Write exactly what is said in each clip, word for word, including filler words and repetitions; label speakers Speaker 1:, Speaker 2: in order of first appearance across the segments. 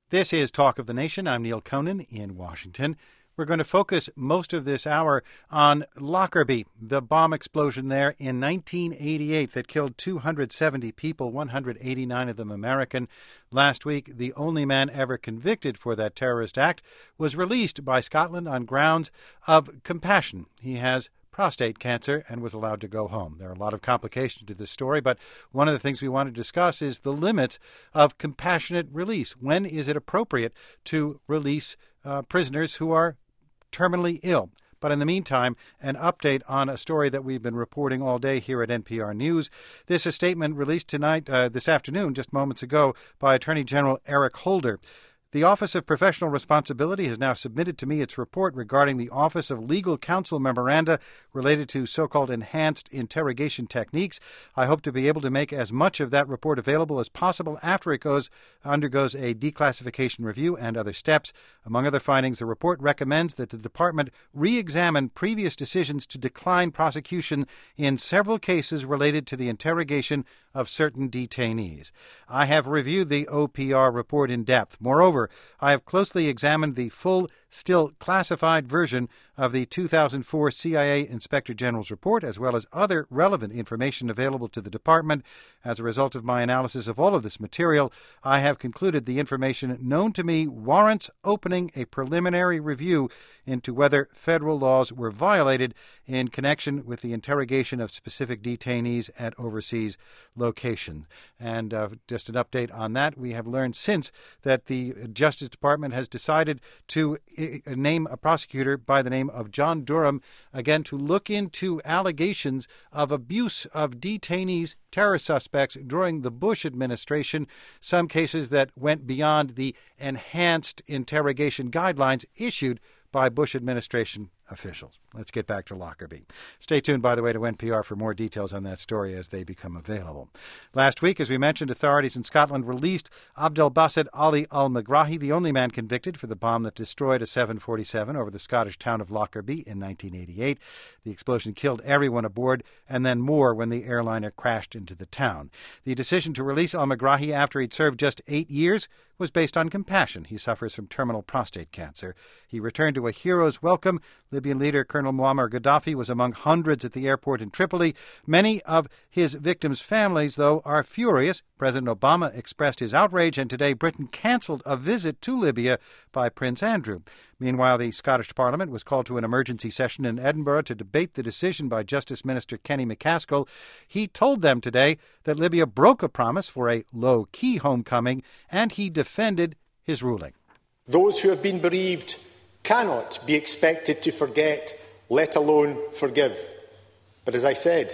Speaker 1: This is Talk of the Nation. I'm Neil Conan in Washington. We're going to focus most of this hour on Lockerbie, the bomb explosion there in nineteen eighty-eight that killed two hundred seventy people, one hundred eighty-nine of them American. Last week, the only man ever convicted for that terrorist act was released by Scotland on grounds of compassion. He has prostate cancer and was allowed to go home. There are a lot of complications to this story, but one of the things we want to discuss is the limits of compassionate release. When is it appropriate to release uh, prisoners who are terminally ill? But in the meantime, an update on a story that we've been reporting all day here at N P R News. This is a statement released tonight, uh, this afternoon, just moments ago, by Attorney General Eric Holder. The Office of Professional Responsibility has now submitted to me its report regarding the Office of Legal Counsel memoranda related to so-called enhanced interrogation techniques. I hope to be able to make as much of that report available as possible after it goes undergoes a declassification review and other steps. Among other findings, the report recommends that the Department re-examine previous decisions to decline prosecution in several cases related to the interrogation of certain detainees. I have reviewed the O P R report in depth. Moreover, I have closely examined the full, still classified version of the two thousand four C I A Inspector General's report, as well as other relevant information available to the Department. As a result of my analysis of all of this material, I have concluded the information known to me warrants opening a preliminary review into whether federal laws were violated in connection with the interrogation of specific detainees at overseas locations. And uh, just an update on that, we have learned since that the Justice Department has decided to I- name a prosecutor by the name of John Durham, again, to look into allegations of abuse of detainees, terror suspects during the Bush administration, some cases that went beyond the enhanced interrogation guidelines issued by Bush administration officials. Let's get back to Lockerbie. Stay tuned, by the way, to N P R for more details on that story as they become available. Last week, as we mentioned, authorities in Scotland released Abdelbaset Ali Al-Megrahi, the only man convicted for the bomb that destroyed a seven forty-seven over the Scottish town of Lockerbie in nineteen eighty-eight. The explosion killed everyone aboard and then more when the airliner crashed into the town. The decision to release Al-Megrahi after he'd served just eight years was based on compassion. He suffers from terminal prostate cancer. He returned to a hero's welcome. Libyan leader Colonel Muammar Gaddafi was among hundreds at the airport in Tripoli. Many of his victims' families, though, are furious. President Obama expressed his outrage, and today Britain cancelled a visit to Libya by Prince Andrew. Meanwhile, the Scottish Parliament was called to an emergency session in Edinburgh to debate the decision by Justice Minister Kenny McCaskill. He told them today that Libya broke a promise for a low-key homecoming, and he defended his ruling.
Speaker 2: Those who have been bereaved cannot be expected to forget, let alone forgive. But as I said,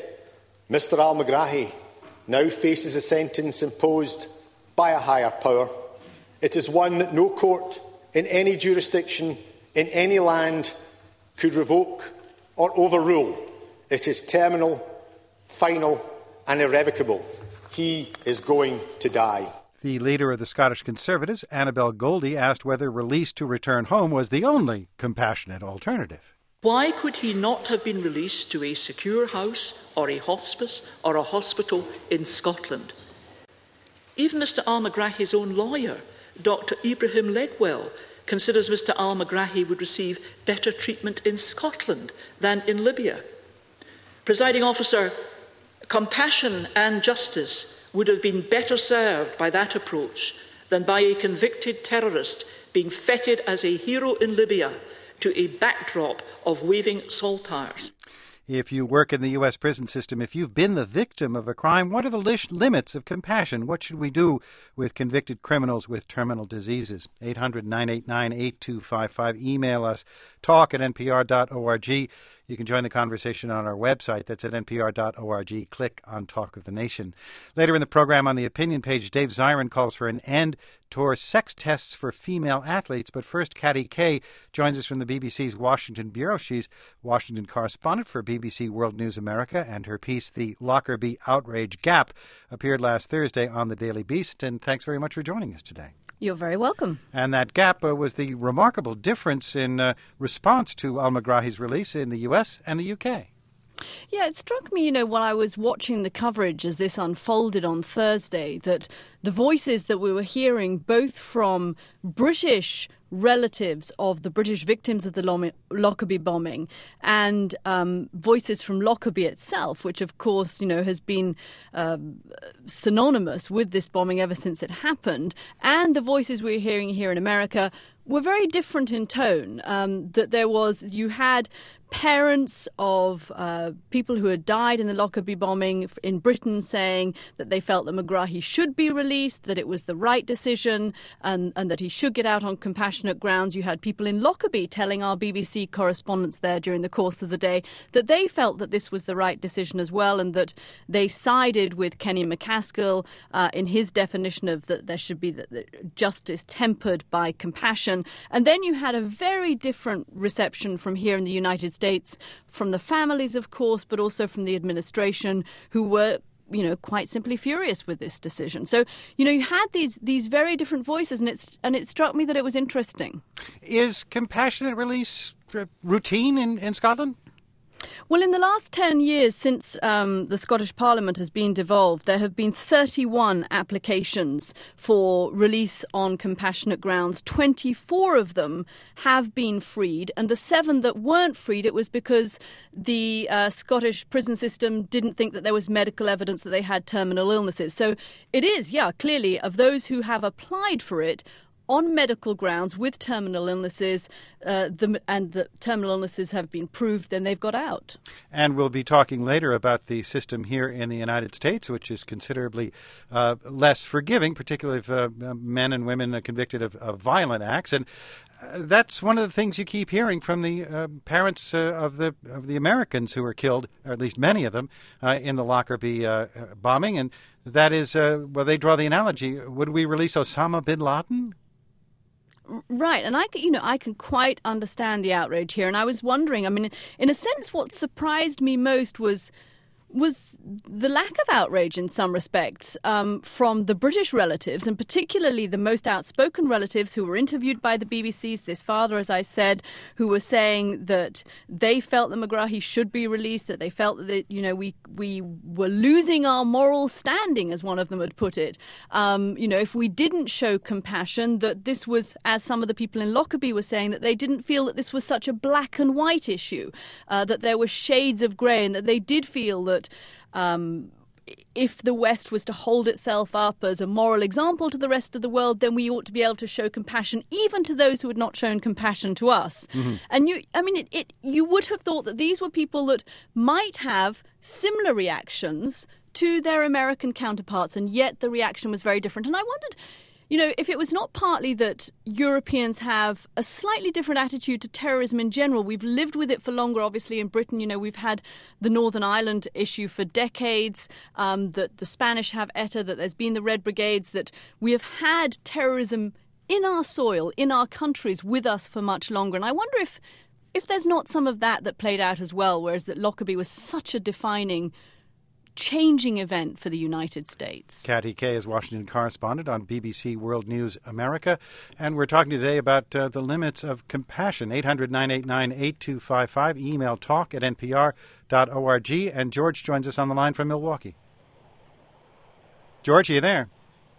Speaker 2: Mr Al-Megrahi now faces a sentence imposed by a higher power. It is one that no court in any jurisdiction, in any land, could revoke or overrule. It is terminal, final and irrevocable. He is going to die.
Speaker 1: The leader of the Scottish Conservatives, Annabel Goldie, asked whether release to return home was the only compassionate alternative.
Speaker 3: Why could he not have been released to a secure house or a hospice or a hospital in Scotland? Even Mr Al-Megrahi's own lawyer, Doctor Ibrahim Ledwell, considers Mr Al-Megrahi would receive better treatment in Scotland than in Libya. Presiding officer, compassion and justice would have been better served by that approach than by a convicted terrorist being feted as a hero in Libya to a backdrop of waving saltires.
Speaker 1: If you work in the U S prison system, if you've been the victim of a crime, what are the li- limits of compassion? What should we do with convicted criminals with terminal diseases? eight hundred, nine eight nine, eight two five five. Email us, talk at n p r dot org. You can join the conversation on our website. That's at n p r dot org. Click on Talk of the Nation. Later in the program on the opinion page, Dave Zirin calls for an end to sex tests for female athletes. But first, Katty Kay joins us from the B B C's Washington Bureau. She's Washington correspondent for B B C World News America, and her piece, The Lockerbie Outrage Gap, appeared last Thursday on the Daily Beast. And thanks very much for joining us today.
Speaker 4: You're very welcome.
Speaker 1: And that gap uh, was the remarkable difference in uh, response to Al-Megrahi's release in the U S and the U K.
Speaker 4: Yeah, it struck me, you know, while I was watching the coverage as this unfolded on Thursday, that the voices that we were hearing, both from British relatives of the British victims of the Lockerbie bombing and um, voices from Lockerbie itself, which of course, you know, has been uh, synonymous with this bombing ever since it happened, and the voices we're hearing here in America were very different in tone. Um, that there was, you had parents of uh, people who had died in the Lockerbie bombing in Britain saying that they felt that Megrahi should be released, that it was the right decision, and, and that he should get out on compassionate grounds. You had people in Lockerbie telling our B B C correspondents there during the course of the day that they felt that this was the right decision as well, and that they sided with Kenny McCaskill uh, in his definition of that there should be the, the justice tempered by compassion. And then you had a very different reception from here in the United States, from the families, of course, but also from the administration, who were, you know, quite simply furious with this decision. So, you know, you had these these very different voices, and it's and it struck me that it was interesting.
Speaker 1: Is compassionate release routine in, in Scotland?
Speaker 4: Well, in the last ten years since um, the Scottish Parliament has been devolved, there have been thirty-one applications for release on compassionate grounds. twenty-four of them have been freed, and the seven that weren't freed, it was because the uh, Scottish prison system didn't think that there was medical evidence that they had terminal illnesses. So it is, yeah, clearly, of those who have applied for it, on medical grounds with terminal illnesses, uh, the, and the terminal illnesses have been proved, then they've got out.
Speaker 1: And we'll be talking later about the system here in the United States, which is considerably uh, less forgiving, particularly if uh, men and women are convicted of, of violent acts. And uh, that's one of the things you keep hearing from the uh, parents uh, of the of the Americans who were killed, or at least many of them, uh, in the Lockerbie uh, bombing. And that is, uh, well, they draw the analogy, would we release Osama bin Laden?
Speaker 4: Right, and I, you know, I can quite understand the outrage here. And I was wondering, I mean, in a sense, what surprised me most was was the lack of outrage in some respects um, from the British relatives, and particularly the most outspoken relatives who were interviewed by the B B C's, this father, as I said, who were saying that they felt that Megrahi should be released, that they felt that, you know, we we were losing our moral standing, as one of them had put it. Um, you know, if we didn't show compassion, that this was, as some of the people in Lockerbie were saying, that they didn't feel that this was such a black and white issue, uh, that there were shades of grey, and that they did feel that That um, if the West was to hold itself up as a moral example to the rest of the world, then we ought to be able to show compassion even to those who had not shown compassion to us. Mm-hmm. And you, I mean, it, it, you would have thought that these were people that might have similar reactions to their American counterparts, and yet the reaction was very different. And I wondered, you know, if it was not partly that Europeans have a slightly different attitude to terrorism in general. We've lived with it for longer, obviously, in Britain. You know, we've had the Northern Ireland issue for decades, um, that the Spanish have ETA, that there's been the Red Brigades, that we have had terrorism in our soil, in our countries, with us for much longer. And I wonder if, if there's not some of that that played out as well, whereas that Lockerbie was such a defining changing event for the United States. Katty
Speaker 1: Kay is Washington correspondent on B B C World News America, and we're talking today about uh, the limits of compassion. eight hundred, nine eight nine, eight two five five, email talk at n p r dot org, and George joins us on the line from Milwaukee. George, are you there?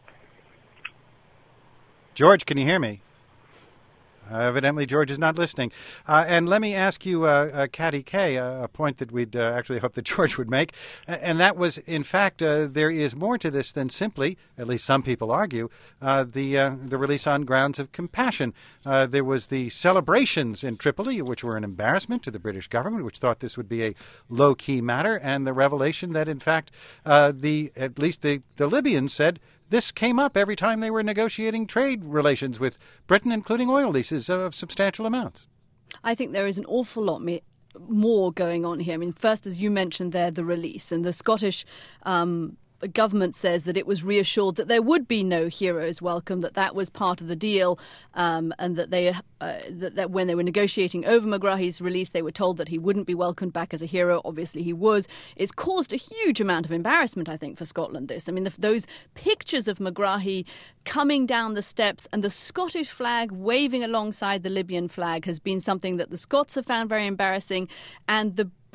Speaker 1: George, can you hear me? Uh, evidently, George is not listening. Uh, and let me ask you, uh, uh, Katty Kay, uh, a point that we'd uh, actually hoped that George would make. And that was, in fact, uh, there is more to this than simply, at least some people argue, uh, the uh, the release on grounds of compassion. Uh, there was the celebrations in Tripoli, which were an embarrassment to the British government, which thought this would be a low-key matter, and the revelation that, in fact, uh, the at least the, the Libyans said this came up every time they were negotiating trade relations with Britain, including oil leases of substantial amounts.
Speaker 4: I think there is an awful lot me- more going on here. I mean, first, as you mentioned there, the release. And the Scottish um, government says that it was reassured that there would be no heroes welcome, that that was part of the deal, um, and that they uh, that, that when they were negotiating over Megrahi's release, they were told that he wouldn't be welcomed back as a hero. Obviously, he was. It's caused a huge amount of embarrassment, I think, for Scotland, this. I mean, the, those pictures of Megrahi coming down the steps and the Scottish flag waving alongside the Libyan flag has been something that the Scots have found very embarrassing, and the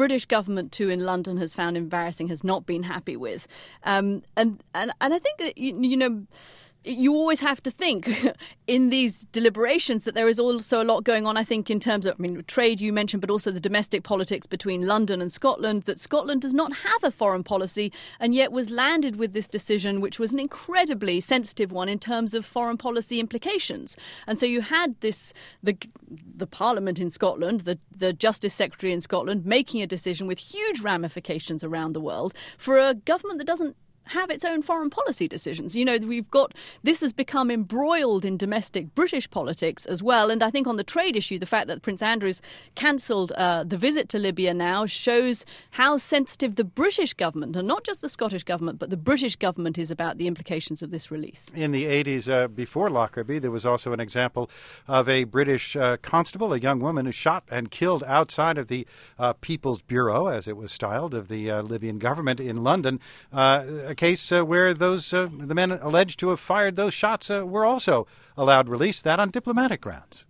Speaker 4: British government, too, in London has found embarrassing, has not been happy with. Um, and, and, and I think that, you, you know... You always have to think in these deliberations that there is also a lot going on, I think, in terms of, I mean, trade you mentioned, but also the domestic politics between London and Scotland, that Scotland does not have a foreign policy and yet was landed with this decision, which was an incredibly sensitive one in terms of foreign policy implications. And so you had this, the the Parliament in Scotland, the, the Justice Secretary in Scotland, making a decision with huge ramifications around the world for a government that doesn't have its own foreign policy decisions. You know, we've got, this has become embroiled in domestic British politics as well. And I think on the trade issue, the fact that Prince Andrew's cancelled uh, the visit to Libya now shows how sensitive the British government, and not just the Scottish government, but the British government is about the implications of this release.
Speaker 1: In the eighties, uh, before Lockerbie, there was also an example of a British uh, constable, a young woman who shot and killed outside of the uh, People's Bureau, as it was styled, of the uh, Libyan government in London. Uh, a case uh, where those uh, the men alleged to have fired those shots uh, were also allowed release, that on diplomatic grounds.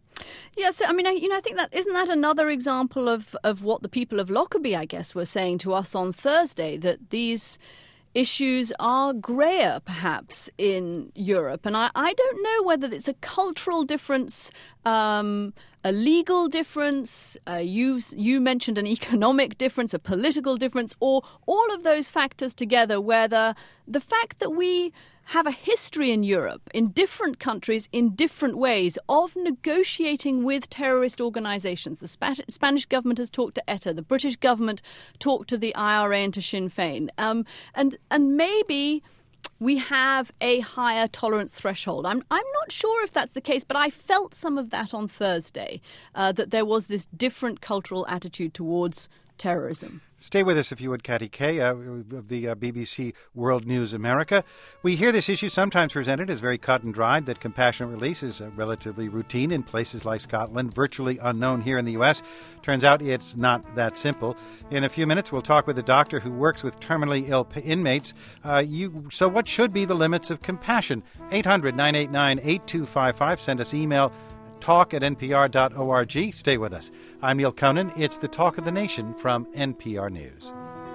Speaker 4: Yes, I mean, I, you know, I think that isn't that another example of, of what the people of Lockerbie, I guess, were saying to us on Thursday, that these issues are greyer, perhaps, in Europe. And I, I don't know whether it's a cultural difference, um, a legal difference, uh, you, you mentioned an economic difference, a political difference, or all of those factors together, where the, the fact that we have a history in Europe, in different countries, in different ways, of negotiating with terrorist organisations. The Sp- Spanish government has talked to ETA. The British government talked to the I R A and to Sinn Féin. Um, and and maybe we have a higher tolerance threshold. I'm I'm not sure if that's the case, but I felt some of that on Thursday, uh, that there was this different cultural attitude towards terrorism.
Speaker 1: Stay with us, if you would, Katty Kay, uh, of the uh, B B C World News America. We hear this issue sometimes presented as very cut and dried, that compassionate release is uh, relatively routine in places like Scotland, virtually unknown here in the U S. Turns out it's not that simple. In a few minutes, we'll talk with a doctor who works with terminally ill p- inmates. Uh, you, so what should be the limits of compassion? eight hundred, nine eight nine, eight two five five. Send us email, talk at n p r dot org. Stay with us. I'm Neil Conan. It's the Talk of the Nation from N P R News.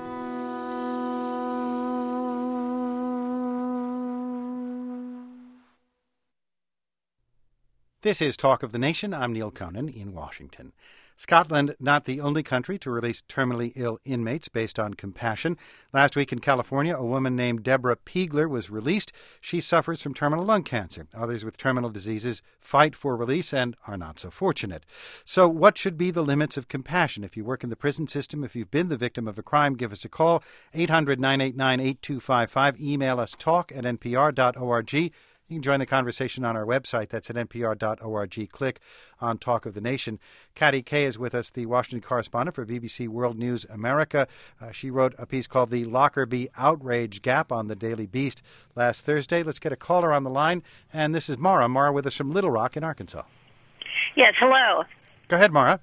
Speaker 1: This is Talk of the Nation. I'm Neil Conan in Washington. Scotland, not the only country to release terminally ill inmates based on compassion. Last week in California, a woman named Deborah Piegler was released. She suffers from terminal lung cancer. Others with terminal diseases fight for release and are not so fortunate. So what should be the limits of compassion? If you work in the prison system, if you've been the victim of a crime, give us a call, eight hundred, nine eight nine, eight two five five. Email us, talk at n p r dot org. You can join the conversation on our website. That's at n p r dot org. Click on Talk of the Nation. Katty Kay is with us, the Washington correspondent for B B C World News America. Uh, she wrote a piece called The Lockerbie Outrage Gap on the Daily Beast last Thursday. Let's get a caller on the line. And this is Mara. Mara with us from Little Rock in Arkansas.
Speaker 5: Yes, hello.
Speaker 1: Go ahead, Mara.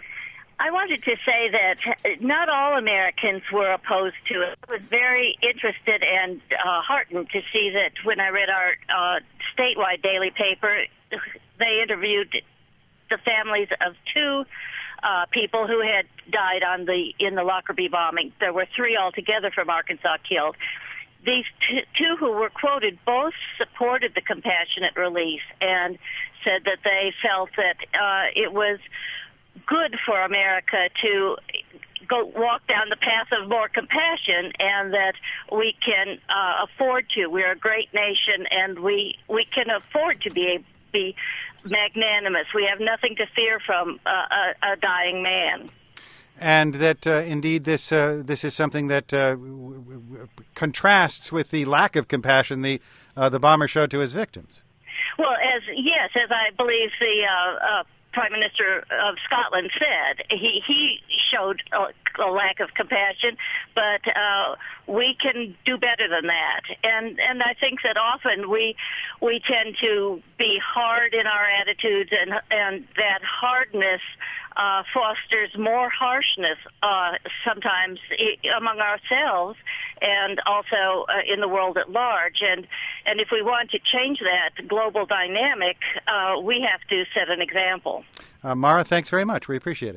Speaker 5: I wanted to say that not all Americans were opposed to it. I was very interested and uh, heartened to see that when I read our uh, statewide daily paper, they interviewed the families of two uh, people who had died on the in the Lockerbie bombing. There were three altogether from Arkansas killed. These t- two who were quoted both supported the compassionate release and said that they felt that uh, it was good for America to go walk down the path of more compassion, and that we can uh, afford to. We're a great nation, and we we can afford to be be magnanimous. We have nothing to fear from uh, a, a dying man.
Speaker 1: And that, uh, indeed, this uh, this is something that uh, w- w- contrasts with the lack of compassion the uh, the bomber showed to his victims.
Speaker 5: Well, as yes, as I believe the uh, uh, Prime Minister of Scotland said, he he showed a, a lack of compassion, but uh, we can do better than that. And and I think that often we we tend to be hard in our attitudes, and and that hardness uh, fosters more harshness uh, sometimes among ourselves, and also uh, in the world at large. And and if we want to change that global dynamic, uh, we have to set an example.
Speaker 1: Uh, Mara, thanks very much. We appreciate it.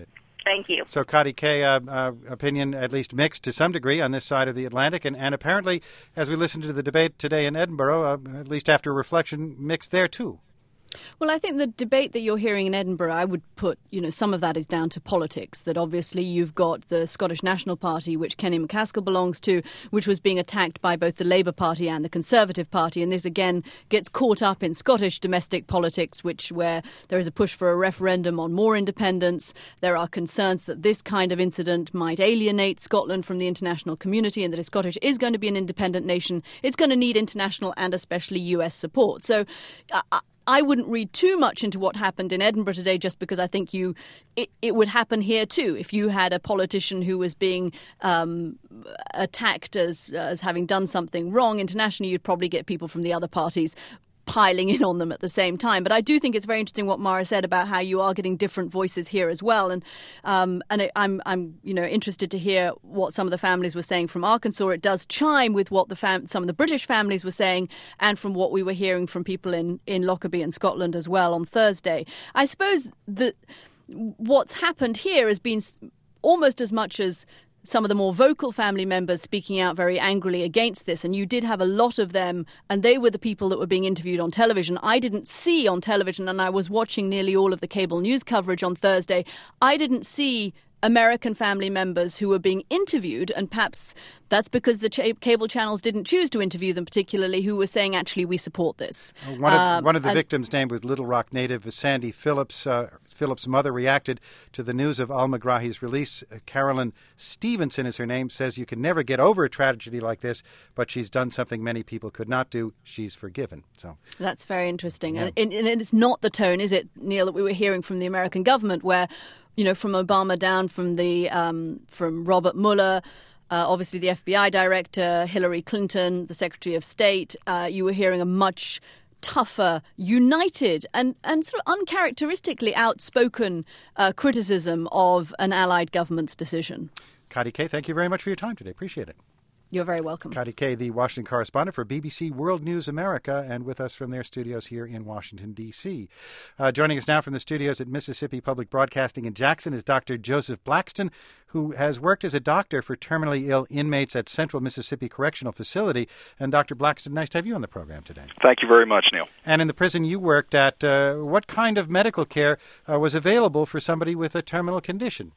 Speaker 5: Thank you.
Speaker 1: So, Kati Kay, uh, uh, opinion at least mixed to some degree on this side of the Atlantic, and, and apparently, as we listen to the debate today in Edinburgh, uh, at least after reflection, mixed there too.
Speaker 4: Well, I think the debate that you're hearing in Edinburgh, I would put, you know, some of that is down to politics, that obviously you've got the Scottish National Party, which Kenny McCaskill belongs to, which was being attacked by both the Labour Party and the Conservative Party. And this, again, gets caught up in Scottish domestic politics, which where there is a push for a referendum on more independence. There are concerns that this kind of incident might alienate Scotland from the international community, and that if Scottish is going to be an independent nation, it's going to need international and especially U S support. So uh, I wouldn't read too much into what happened in Edinburgh today, just because I think you it, it would happen here too. If you had a politician who was being um, attacked as as having done something wrong internationally, you'd probably get people from the other parties piling in on them at the same time. But I do think it's very interesting what Mara said about how you are getting different voices here as well. And um, and it, I'm I'm you know interested to hear what some of the families were saying from Arkansas. It does chime with what the fam- some of the British families were saying, and from what we were hearing from people in in Lockerbie and Scotland as well on Thursday. I suppose that what's happened here has been almost as much as some of the more vocal family members speaking out very angrily against this. And you did have a lot of them, and they were the people that were being interviewed on television. I didn't see on television, and I was watching nearly all of the cable news coverage on Thursday, I didn't see American family members who were being interviewed, and perhaps that's because the ch- cable channels didn't choose to interview them particularly, who were saying, actually, we support this.
Speaker 1: One of,
Speaker 4: um,
Speaker 1: one of the
Speaker 4: and,
Speaker 1: victims' name was Little Rock native Sandy Phillips. Uh, Phillips' mother reacted to the news of Al-Megrahi's release. Uh, Carolyn Stevenson is her name, says you can never get over a tragedy like this, but she's done something many people could not do. She's forgiven. So
Speaker 4: that's very interesting.
Speaker 1: Yeah.
Speaker 4: And, and it's not the tone, is it, Neil, that we were hearing from the American government, where, you know, from Obama down, from the um, from Robert Mueller, uh, obviously the F B I director, Hillary Clinton, the Secretary of State, uh, you were hearing a much tougher, united and, and sort of uncharacteristically outspoken uh, criticism of an allied government's decision.
Speaker 1: Kati Kay, thank you very much for your time today. Appreciate it.
Speaker 4: You're very welcome.
Speaker 1: Kati Kay, the Washington correspondent for B B C World News America, and with us from their studios here in Washington, D C Uh, joining us now from the studios at Mississippi Public Broadcasting in Jackson is Doctor Joseph Blackston, who has worked as a doctor for terminally ill inmates at Central Mississippi Correctional Facility. And Doctor Blackston, nice to have you on the program today.
Speaker 6: Thank you very much, Neil.
Speaker 1: And in the prison you worked at, uh, what kind of medical care uh, was available for somebody with a terminal condition?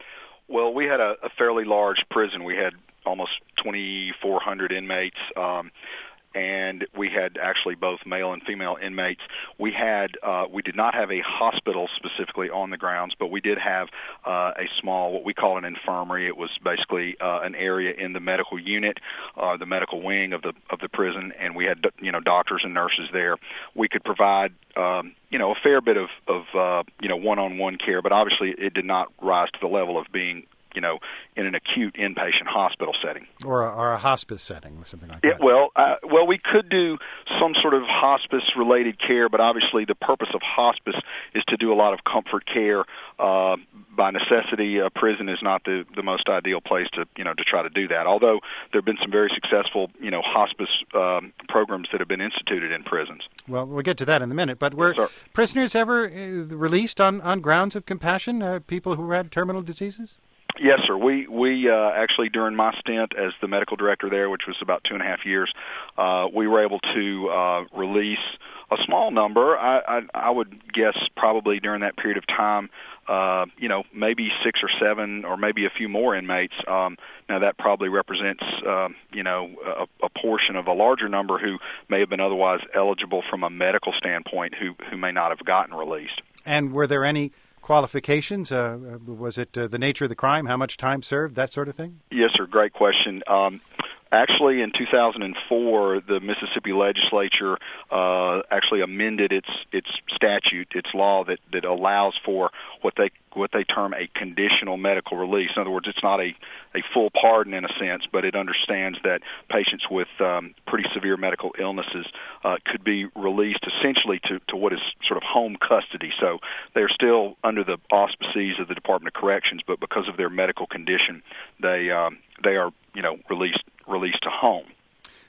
Speaker 6: Well, we had a, a fairly large prison. We had almost twenty-four hundred inmates, um, and we had actually both male and female inmates. We had uh, we did not have a hospital specifically on the grounds, but we did have uh, a small, what we call an infirmary. It was basically uh, an area in the medical unit, uh, the medical wing of the of the prison, and we had you know doctors and nurses there. We could provide um, you know a fair bit of of uh, you know one-on-one care, but obviously it did not rise to the level of being you know, in an acute inpatient hospital setting.
Speaker 1: Or a, or a hospice setting, or something like
Speaker 6: it,
Speaker 1: that.
Speaker 6: Well, uh, well, we could do some sort of hospice-related care, but obviously the purpose of hospice is to do a lot of comfort care. Uh, by necessity, a prison is not the, the most ideal place to, you know, to try to do that. Although there have been some very successful, you know, hospice um, programs that have been instituted in prisons.
Speaker 1: Well, we'll get to that in a minute. But were
Speaker 6: Yes,
Speaker 1: prisoners ever uh, released on, on grounds of compassion, uh, people who had terminal diseases?
Speaker 6: Yes, sir. We we uh, actually, during my stint as the medical director there, which was about two and a half years, uh, we were able to uh, release a small number. I, I, I would guess probably during that period of time, uh, you know, maybe six or seven or maybe a few more inmates. Um, now, that probably represents, uh, you know, a, a portion of a larger number who may have been otherwise eligible from a medical standpoint who, who may not have gotten released.
Speaker 1: And were there any qualifications? Uh, was it uh, the nature of the crime, how much time served, that sort of thing?
Speaker 6: Yes, sir. Great question. Um, actually, in two thousand four, the Mississippi legislature uh, actually amended its its statute, its law that, that allows for what they what they term a conditional medical release. In other words, it's not a, a full pardon in a sense, but it understands that patients with um, pretty severe medical illnesses uh, could be released essentially to, to what is sort of home custody. So they're still under the auspices of the Department of Corrections, but because of their medical condition, they um, they are you know released released to home.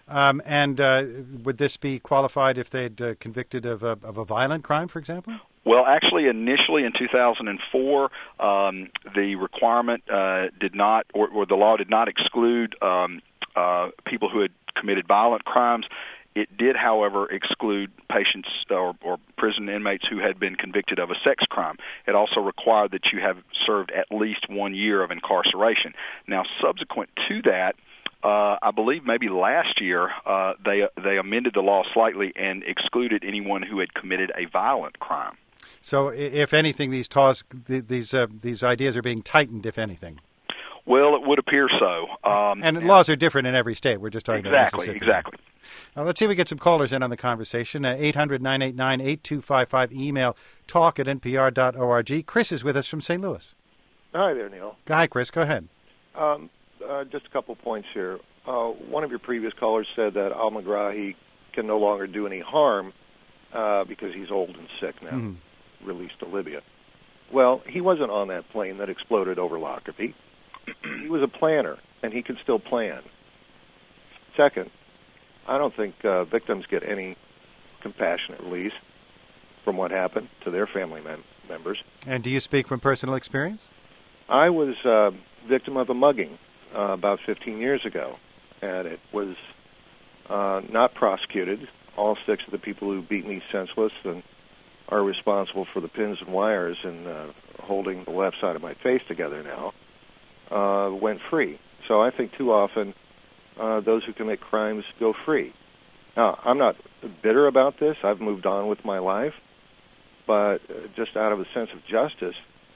Speaker 1: Um, and uh, would this be qualified if they'd uh, convicted of a, of a violent crime, for example?
Speaker 6: Well, actually, initially in two thousand four, um, the requirement uh, did not, or, or the law did not exclude um, uh, people who had committed violent crimes. It did, however, exclude patients or, or prison inmates who had been convicted of a sex crime. It also required that you have served at least one year of incarceration. Now, subsequent to that, Uh, I believe maybe last year uh, they they amended the law slightly and excluded anyone who had committed a violent crime.
Speaker 1: So, if anything, these taws, these uh, these ideas are being tightened, if anything.
Speaker 6: Well, it would appear so. Um,
Speaker 1: and laws are different in every state. We're just talking
Speaker 6: exactly,
Speaker 1: about Mississippi.
Speaker 6: Exactly,
Speaker 1: exactly. Uh, let's see if we get some callers in on the conversation. Uh, eight hundred, nine eight nine, eight two five five. Email talk at n p r dot org. Chris is with us from Saint Louis.
Speaker 7: Hi there, Neil.
Speaker 1: Hi, Chris. Go ahead.
Speaker 7: Um, uh, just a couple points here. Uh, one of your previous callers said that al-Megrahi can no longer do any harm uh, because he's old and sick now, mm-hmm. released to Libya. Well, he wasn't on that plane that exploded over Lockerbie. He was a planner, and he could still plan. Second, I don't think uh, victims get any compassionate release from what happened to their family mem- members.
Speaker 1: And do you speak from personal experience?
Speaker 7: I was a uh, victim of a mugging uh, about fifteen years ago, and it was uh, not prosecuted. All six of the people who beat me senseless and are responsible for the pins and wires and uh, holding the left side of my face together now uh, went free. So I think too often uh, those who commit crimes go free. Now, I'm not bitter about this. I've moved on with my life. But uh, just out of a sense of justice,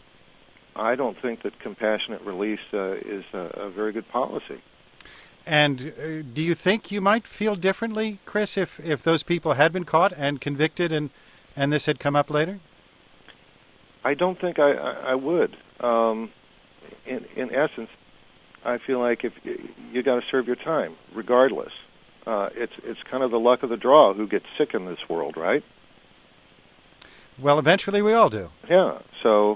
Speaker 7: I don't think that compassionate release uh, is a, a very good policy.
Speaker 1: And uh, do you think you might feel differently, Chris, if, if those people had been caught and convicted and, and this had come up later?
Speaker 7: I don't think I, I, I would. Um, in, in essence, I feel like if you, you got to serve your time, regardless. Uh, it's it's kind of the luck of the draw who gets sick in this world, right?
Speaker 1: Well, eventually we all do.
Speaker 7: Yeah. So,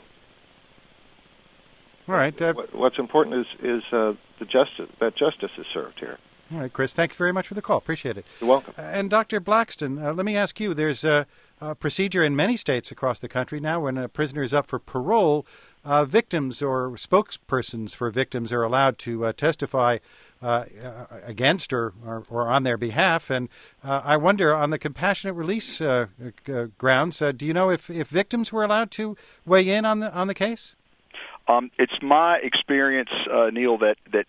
Speaker 1: all right. Uh,
Speaker 7: what's important is is uh, the justice that justice is served here.
Speaker 1: All right, Chris. Thank you very much for the call. Appreciate it.
Speaker 7: You're welcome.
Speaker 1: Uh, and Doctor Blackston, uh, let me ask you: there's a, a procedure in many states across the country now when a prisoner is up for parole. Uh, victims or spokespersons for victims are allowed to uh, testify uh, against or, or, or on their behalf. And uh, I wonder, on the compassionate release uh, uh, grounds, uh, do you know if, if victims were allowed to weigh in on the on the case?
Speaker 6: Um, it's my experience, uh, Neil, that that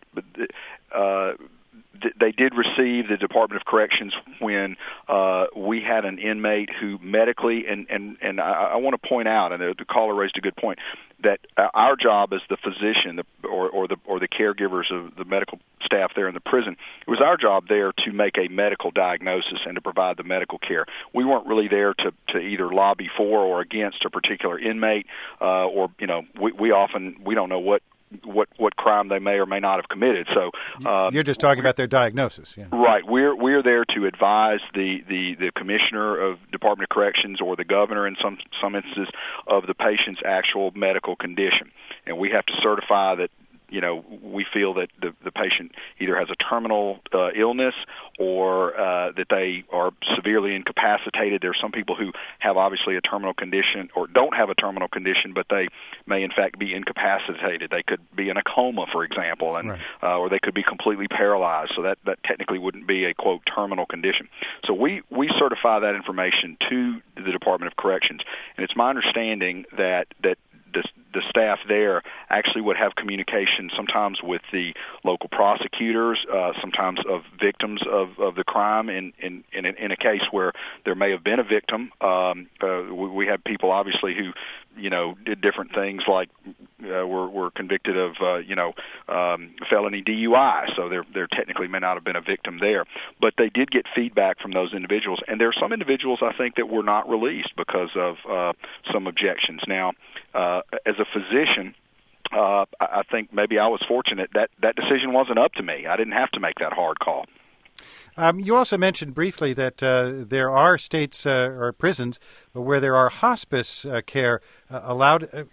Speaker 6: uh, th- they did receive the Department of Corrections when uh, we had an inmate who medically, and and and I, I want to point out, and the caller raised a good point, that our job as the physician the, or, or the or the caregivers of the medical staff there in the prison, it was our job there to make a medical diagnosis and to provide the medical care. We weren't really there to, to either lobby for or against a particular inmate, uh, or you know, we, we often we don't know what. what what crime they may or may not have committed. So uh,
Speaker 1: you're just talking about their diagnosis, yeah.
Speaker 6: Right. We're we're there to advise the, the, the commissioner of Department of Corrections or the governor in some some instances of the patient's actual medical condition, and we have to certify that you know we feel that the the patient either has a terminal uh, illness or uh, that they are severely incapacitated. There are some people who have obviously a terminal condition or don't have a terminal condition, but they may in fact be incapacitated. They could be in a coma, for example, and right. uh, or they could be completely paralyzed. So that, that technically wouldn't be a, quote, terminal condition. So we, we certify that information to the Department of Corrections, and it's my understanding that, that the, the staff there actually would have communication sometimes with the local prosecutors, uh, sometimes of victims of, of the crime. In, in, in, in a case where there may have been a victim, um, uh, we, we have people obviously who, you know, did different things like uh, were, were convicted of, uh, you know, um, felony D U I. So there, there technically may not have been a victim there. But they did get feedback from those individuals. And there are some individuals, I think, that were not released because of uh, some objections. Now, uh, as a physician, uh, I think maybe I was fortunate that that decision wasn't up to me. I didn't have to make that hard call.
Speaker 1: Um, you also mentioned briefly that uh, there are states uh, or prisons where there are hospice uh, care uh, allowed. Uh,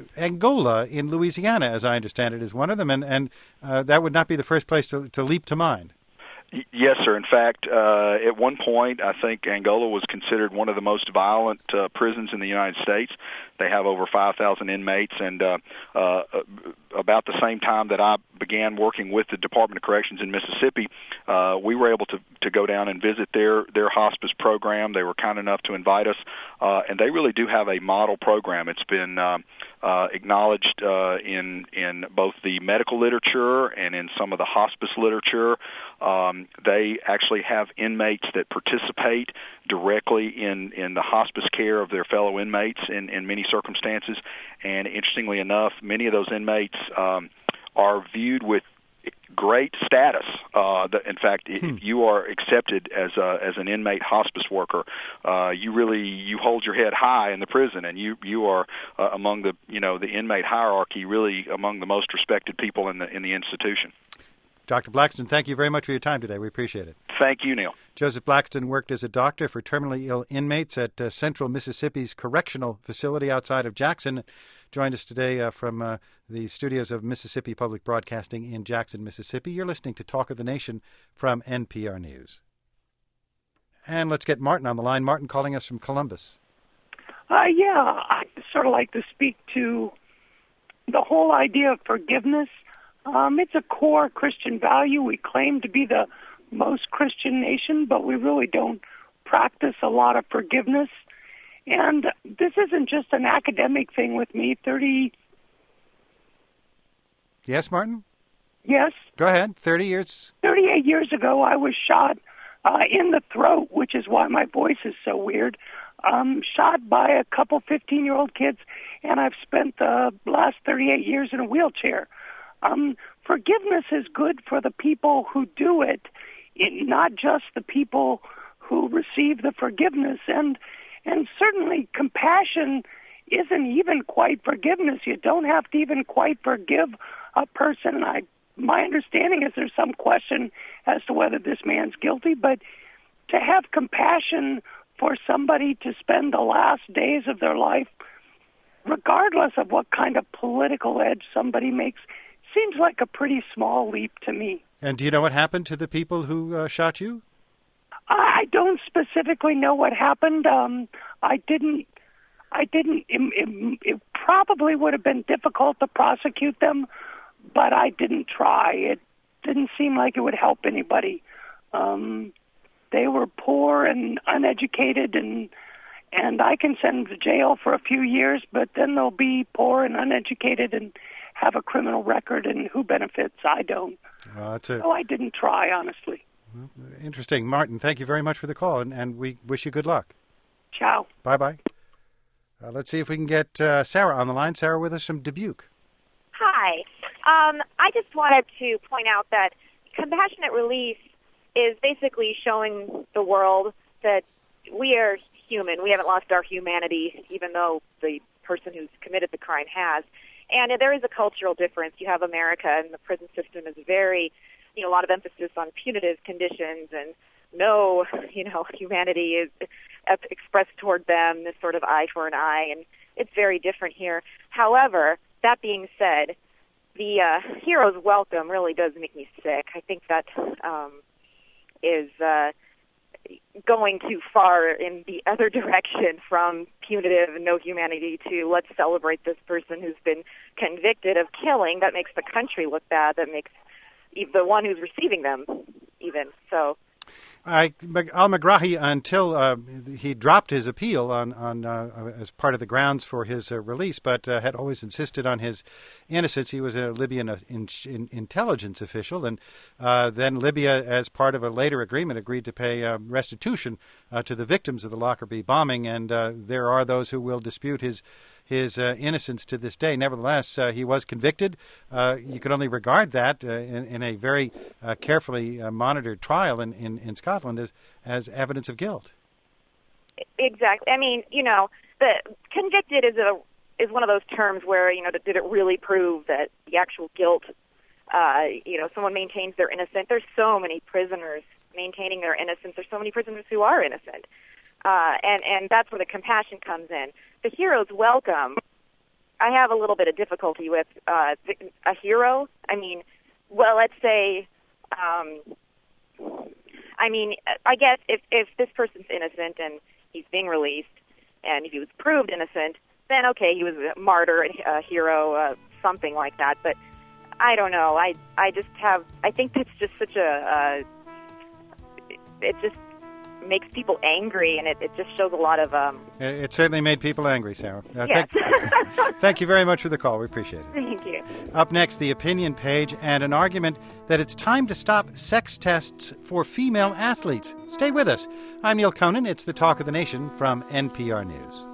Speaker 1: Angola in Louisiana, as I understand it, is one of them, and, and uh, that would not be the first place to, to leap to mind.
Speaker 6: Yes, sir. In fact, uh, at one point, I think Angola was considered one of the most violent uh, prisons in the United States. They have over five thousand inmates, and uh, uh, about the same time that I began working with the Department of Corrections in Mississippi, uh, we were able to, to go down and visit their, their hospice program. They were kind enough to invite us, uh, and they really do have a model program. It's been uh, uh, acknowledged uh, in, in both the medical literature and in some of the hospice literature. Um, they actually have inmates that participate directly in, in the hospice care of their fellow inmates in, in many circumstances. And interestingly enough, many of those inmates um, are viewed with great status. Uh, the, in fact, hmm. if you are accepted as a, as an inmate hospice worker, uh, you really you hold your head high in the prison, and you you are uh, among the you know the inmate hierarchy, really among the most respected people in the in the institution.
Speaker 1: Doctor Blackston, thank you very much for your time today. We appreciate it.
Speaker 6: Thank you, Neil.
Speaker 1: Joseph Blackston worked as a doctor for terminally ill inmates at uh, Central Mississippi's Correctional Facility outside of Jackson. Joined us today uh, from uh, the studios of Mississippi Public Broadcasting in Jackson, Mississippi. You're listening to Talk of the Nation from N P R News. And let's get Martin on the line. Martin calling us from Columbus.
Speaker 8: Uh, yeah, I'd sort of like to speak to the whole idea of forgiveness. Um, it's a core Christian value. We claim to be the most Christian nation, but we really don't practice a lot of forgiveness. And this isn't just an academic thing with me. Thirty.
Speaker 1: Yes, Martin?
Speaker 8: Yes?
Speaker 1: Go ahead. Thirty years.
Speaker 8: Thirty-eight years ago, I was shot uh, in the throat, which is why my voice is so weird. Um, shot by a couple fifteen-year-old kids, and I've spent the last thirty-eight years in a wheelchair. Um, forgiveness is good for the people who do it, it, not just the people who receive the forgiveness. And and certainly compassion isn't even quite forgiveness. You don't have to even quite forgive a person. I, my understanding is there's some question as to whether this man's guilty, but to have compassion for somebody to spend the last days of their life, regardless of what kind of political edge somebody makes, seems like a pretty small leap to me.
Speaker 1: And do you know what happened to the people who uh, shot you?
Speaker 8: I don't specifically know what happened. Um, I didn't. I didn't. It, it, it probably would have been difficult to prosecute them, but I didn't try. It didn't seem like it would help anybody. Um, they were poor and uneducated, and and I can send them to jail for a few years, but then they'll be poor and uneducated and have a criminal record, and who benefits? I don't.
Speaker 1: Uh, that's a...
Speaker 8: So I didn't try, honestly.
Speaker 1: Interesting. Martin, thank you very much for the call, and, and we wish you good luck.
Speaker 8: Ciao.
Speaker 1: Bye-bye. Uh, let's see if we can get uh, Sarah on the line. Sarah with us from Dubuque.
Speaker 9: Hi. Um, I just wanted to point out that compassionate release is basically showing the world that we are human. We haven't lost our humanity, even though the person who's committed the crime has. And there is a cultural difference. You have America, and the prison system is very, you know, a lot of emphasis on punitive conditions, and no, you know, humanity is expressed toward them, this sort of eye for an eye, and it's very different here. However, that being said, the uh, hero's welcome really does make me sick. I think that um, is uh, going too far in the other direction from punitive and no humanity to let's celebrate this person who's been convicted of killing. That makes the country look bad. That makes the one who's receiving them even. So
Speaker 1: I, al-Megrahi, until uh, he dropped his appeal on, on uh, as part of the grounds for his uh, release, but uh, had always insisted on his innocence. He was a Libyan uh, in, in, intelligence official, and uh, then Libya, as part of a later agreement, agreed to pay uh, restitution uh, to the victims of the Lockerbie bombing, and uh, there are those who will dispute his his uh, innocence to this day. Nevertheless, uh, he was convicted. Uh, you could only regard that uh, in, in a very uh, carefully uh, monitored trial in, in, in Scotland as, as evidence of guilt.
Speaker 9: Exactly. I mean, you know, the convicted is a is one of those terms where, you know, did it really prove that the actual guilt, uh, you know, someone maintains their innocence. There's so many prisoners maintaining their innocence. There's so many prisoners who are innocent. Uh, and, and that's where the compassion comes in. The hero's welcome, I have a little bit of difficulty with uh, a hero. I mean, well, let's say um, I mean, I guess if if this person's innocent and he's being released, and if he was proved innocent, then okay, he was a martyr, a hero, uh, something like that. But I don't know. I I just have. I think that's just such a. Uh, it just makes people angry, and it, it just shows a lot of. Um,
Speaker 1: it certainly made people angry, Sarah. Uh,
Speaker 9: yes.
Speaker 1: thank, thank you very much for the call. We appreciate it.
Speaker 9: Thank you.
Speaker 1: Up next, the opinion page and an argument that it's time to stop sex tests for female athletes. Stay with us. I'm Neil Conan. It's the Talk of the Nation from N P R News.